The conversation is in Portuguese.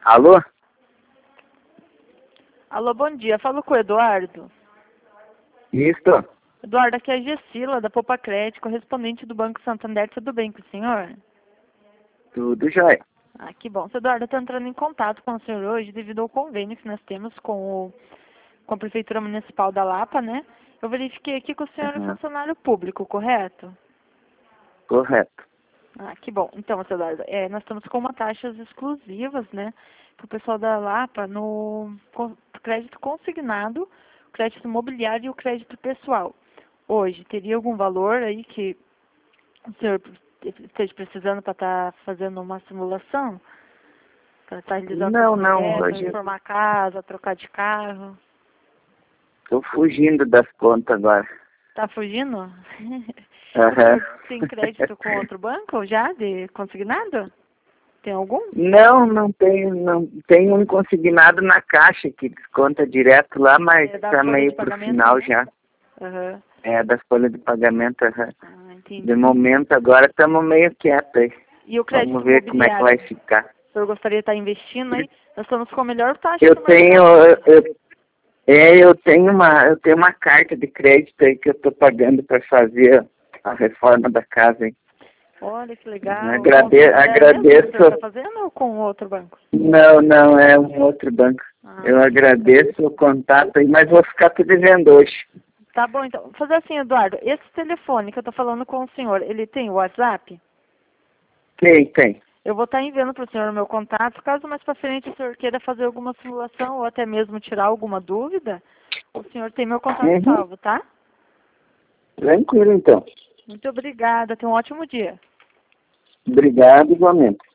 Alô? Alô, bom dia. Falo com o Eduardo. Isso. Eduardo, aqui é a Gessila, da Poupa Crédito, correspondente do Banco Santander. Tudo bem com o senhor? Tudo jóia. Ah, que bom. Seu Eduardo, eu estou entrando em contato com o senhor hoje devido ao convênio que nós temos com a Prefeitura Municipal da Lapa, né? Eu verifiquei aqui que o senhor é funcionário público, correto? Correto. Ah, que bom. Então, seu Eduardo, nós estamos com uma taxas exclusivas, né, para o pessoal da Lapa no crédito consignado, crédito imobiliário e o crédito pessoal. Hoje, teria algum valor aí que o senhor esteja precisando para estar fazendo uma simulação? Para estar realizando Não, esse projeto, hoje reformar a casa, trocar de carro? estou fugindo das contas agora. Tá fugindo? O Aham. senhor tem crédito com outro banco já, de consignado? Tem algum? Não tenho, não. Tem um consignado na caixa que desconta direto lá, mas Da tá folha meio de pro pagamento, final né? já. Aham. É, das folhas de pagamento, aham. Ah, entendi. De momento agora estamos meio quietos aí. E o crédito Vamos ver como é que vai imobiliário? ficar. O senhor gostaria de estar investindo aí? Nós estamos com a melhor taxa Eu do tenho, mercado. eu tenho uma carta de crédito aí que eu estou pagando para fazer a reforma da casa, hein? Olha que legal. Agradeço. O senhor está fazendo ou com outro banco? Não, é um outro banco. Ah, Eu agradeço o contato aí, mas vou ficar te devendo hoje. tá bom, então. Vou fazer assim, Eduardo. Esse telefone que eu estou falando com o senhor, ele tem WhatsApp? Tem. Eu vou estar enviando para o senhor o meu contato. Caso mais para frente o senhor queira fazer alguma simulação ou até mesmo tirar alguma dúvida, o senhor tem meu contato salvo, tá? Tranquilo, então. Muito obrigada. Tenha um ótimo dia. Obrigado, igualmente.